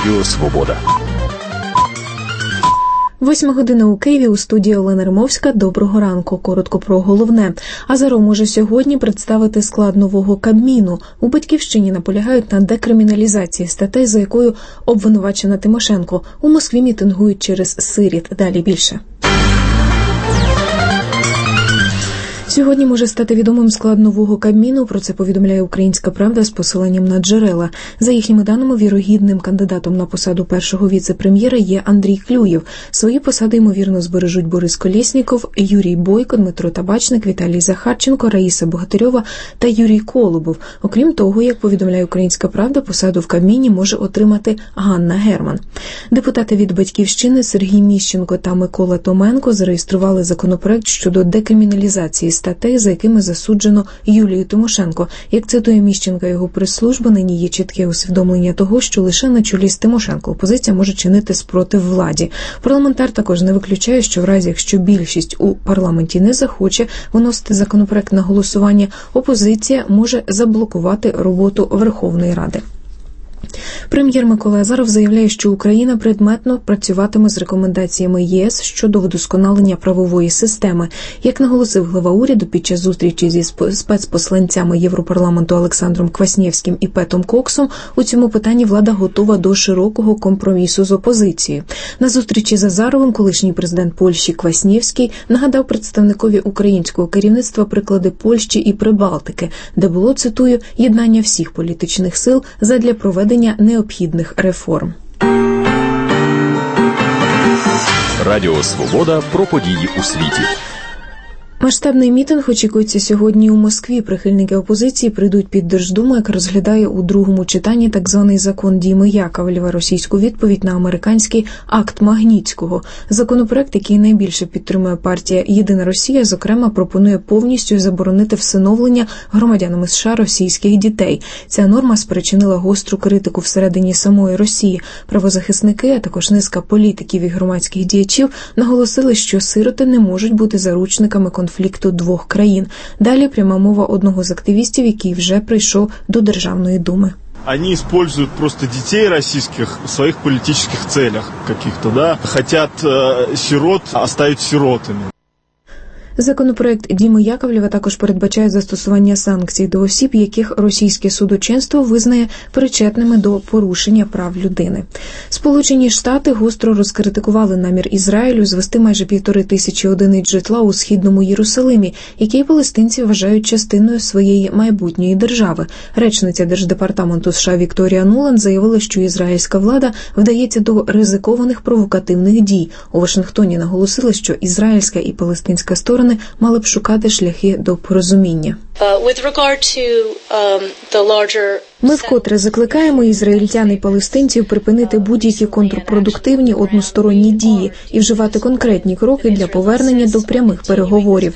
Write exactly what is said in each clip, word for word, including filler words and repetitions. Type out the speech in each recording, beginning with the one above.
Радіо Свобода. Восьма година у Києві, у студії Олена Римовська. Доброго ранку. Коротко про головне. Азаров може сьогодні представити склад нового Кабміну. У Батьківщині наполягають на декриміналізації статей, за якою обвинувачена Тимошенко. У Москві мітингують через сиріт. Далі більше. Сьогодні може стати відомим склад нового Кабміну, про це повідомляє «Українська правда» з посиланням на джерела. За їхніми даними, вірогідним кандидатом на посаду першого віце-прем'єра є Андрій Клюєв. Свої посади, ймовірно, збережуть Борис Колєсніков, Юрій Бойко, Дмитро Табачник, Віталій Захарченко, Раїса Богатирьова та Юрій Колобов. Окрім того, як повідомляє «Українська правда», посаду в Кабміні може отримати Ганна Герман. Депутати від «Батьківщини» Сергій Міщенко та Микола Томенко зареєстрували законопроект щодо декриміналізації статей, за якими засуджено Юлію Тимошенко. Як цитує Міщенка його прес-служба, нині є чітке усвідомлення того, що лише на чолі з Тимошенко опозиція може чинити спротив владі. Парламентар також не виключає, що в разі, якщо більшість у парламенті не захоче виносити законопроект на голосування, опозиція може заблокувати роботу Верховної Ради. Прем'єр Микола Азаров заявляє, що Україна предметно працюватиме з рекомендаціями ЄС щодо вдосконалення правової системи. Як наголосив глава уряду під час зустрічі зі спецпосланцями Європарламенту Олександром Кваснєвським і Петом Коксом, у цьому питанні влада готова до широкого компромісу з опозицією. На зустрічі з Азаровим колишній президент Польщі Кваснєвський нагадав представникові українського керівництва приклади Польщі і Прибалтики, де було, цитую, «єднання всіх політичних сил задля проведення необхідних реформ». Радіо Свобода про події у світі. Масштабний мітинг очікується сьогодні у Москві. Прихильники опозиції прийдуть під Держдуму, яка розглядає у другому читанні так званий закон Діми Яковлєва, російську відповідь на американський акт Магнітського. Законопроект, який найбільше підтримує партія «Єдина Росія», зокрема, пропонує повністю заборонити всиновлення громадянами США російських дітей. Ця норма спричинила гостру критику всередині самої Росії. Правозахисники, а також низка політиків і громадських діячів наголосили, що сироти не можуть бути заручниками конфлікту конфлікту двох країн. Далі пряма мова одного з активістів, який вже прийшов до Державної думи. Они используют просто детей российских в своих политических целях каких-то, да, хотят э, сирот оставить сиротами. Законопроект Діми Яковлєва також передбачає застосування санкцій до осіб, яких російське судочинство визнає причетними до порушення прав людини. Сполучені Штати гостро розкритикували намір Ізраїлю звести майже півтори тисячі одиниць житла у східному Єрусалимі, який палестинці вважають частиною своєї майбутньої держави. Речниця Держдепартаменту США Вікторія Нуланд заявила, що ізраїльська влада вдається до ризикованих провокативних дій. У Вашингтоні наголосили, що ізраїльська і палестинська сторони мали б шукати шляхи до порозуміння. Ми вкотре закликаємо ізраїльтян і палестинців припинити будь-які контрпродуктивні односторонні дії і вживати конкретні кроки для повернення до прямих переговорів.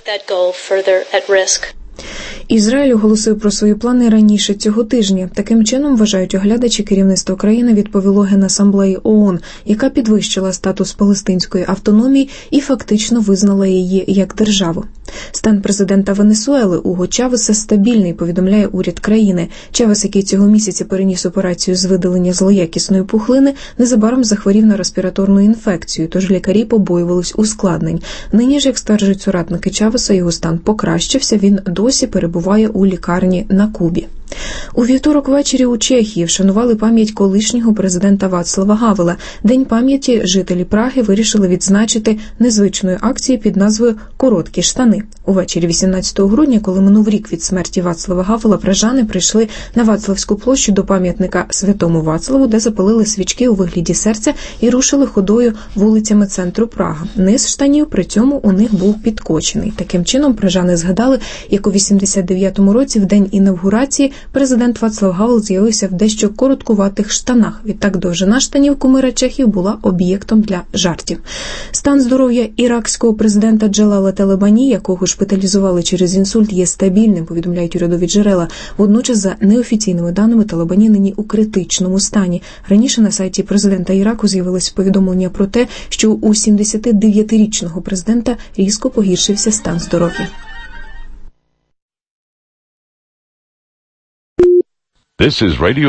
Ізраїль оголосив про свої плани раніше цього тижня. Таким чином, вважають оглядачі, керівництво країни відповіло Генасамблеї ООН, яка підвищила статус палестинської автономії і фактично визнала її як державу. Стан президента Венесуели Уго Чавеса стабільний, повідомляє уряд країни. Чавес, який цього місяця переніс операцію з видалення злоякісної пухлини, незабаром захворів на респіраторну інфекцію, тож лікарі побоювались ускладнень. Нині ж, як стверджують соратники Чавеса, його стан покращився, він досі перебуває у лікарні на Кубі. У вівторок ввечері у Чехії вшанували пам'ять колишнього президента Вацлава Гавела. День пам'яті жителі Праги вирішили відзначити незвичною акцією під назвою «Короткі штани». Увечері вісімнадцятого грудня, коли минув рік від смерті Вацлава Гавела, пражани прийшли на Вацлавську площу до пам'ятника Святому Вацлаву, де запалили свічки у вигляді серця і рушили ходою вулицями центру Прага. Низ штанів при цьому у них був підкочений. Таким чином, пражани згадали, як у вісімдесят дев'ятому році, в день інавгурації, президент Вацлав Гавел з'явився в дещо короткуватих штанах. Відтак довжина штанів кумира Чехів була об'єктом для жартів. Стан здоров'я іракського президента Джалала Талебані, якого шпиталізували через інсульт, є стабільним, повідомляють урядові джерела. Водночас, за неофіційними даними, Талебані нині у критичному стані. Раніше на сайті президента Іраку з'явилось повідомлення про те, що у сімдесятидев'ятирічного президента різко погіршився стан здоров'я. This is Radio